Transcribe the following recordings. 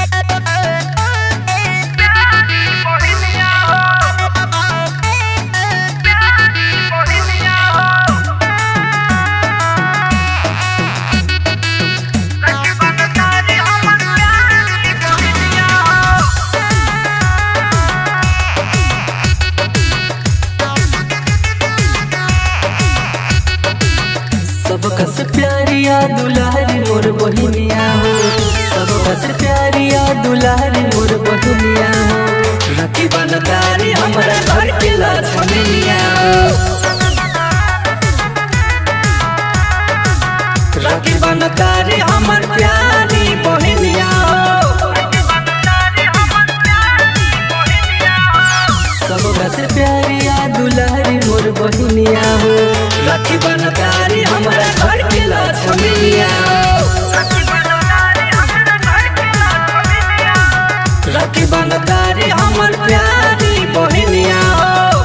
सबका से प्यारिया दुलारी मोर बहिनिया हो, सबका से प्यारिया दुलारी मोर बहिनिया हो। राखी बनतारी हमरा घर के लक्ष्मीनिया हो, राखी बनतारी हमर प्यारी बहिनिया हो। सबका से प्यारिया दुलारी मोर बहिनिया हो, राखी बनतारी हमरा घर के लक्ष्मीनिया हो, राखी बनतारी हमर प्यारी बहिनिया हो।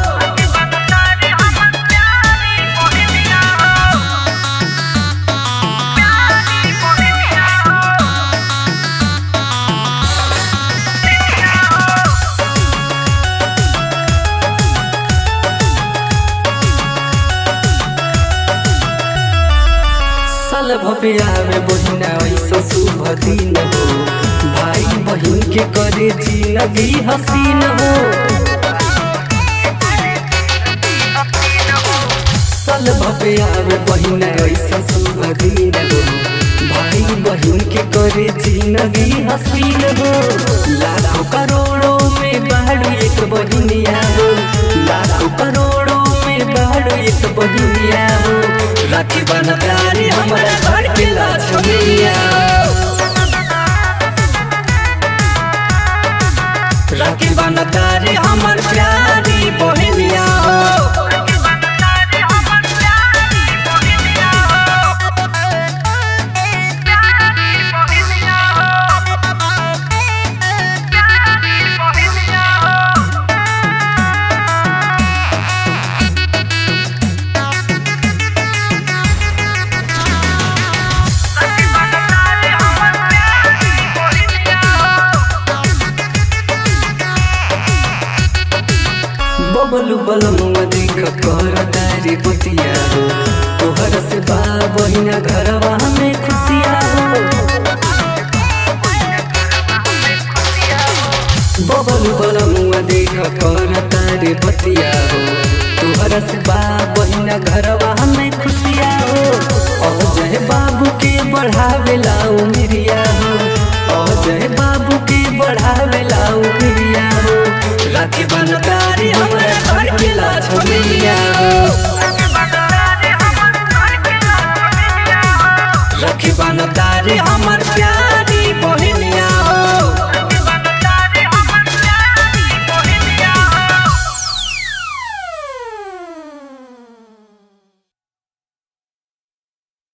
साल भपिया में बहिना ऐसा शुभ दिन हो, भाई बहन के करे जिंदगी हसीन हो। साल भपिया में बहिना ऐसा शुभ दिन हो, भाई बहन के करे जिंदगी हसीन हो। लाखों करोड़ों में बाढ़ एक बहिनिया हो, लाखों करोड़ों में बाढ़ एक बहिनिया हो। राखी बनतारी हमरा घर के लक्ष्मीनिया हो, राखी बनतारी हमर प्यारी बहिनिया हो। बबलू बलमुआ देख कर तारी बतिया हो, तोहर से बा बहिना घरवा में खुशिया हो। बबलू बलमुआ देख कर तारी बतिया हो, तोहर से बा बहिना घरवा में खुशिया हो। अजय बाबू के बढ़ावेला उमिरिया हो, अजय बाबू के बढ़ावेला उमिरिया हो। राखी बनतारी हमरा घर के लक्ष्मीनिया हो, राखी बनतारी हम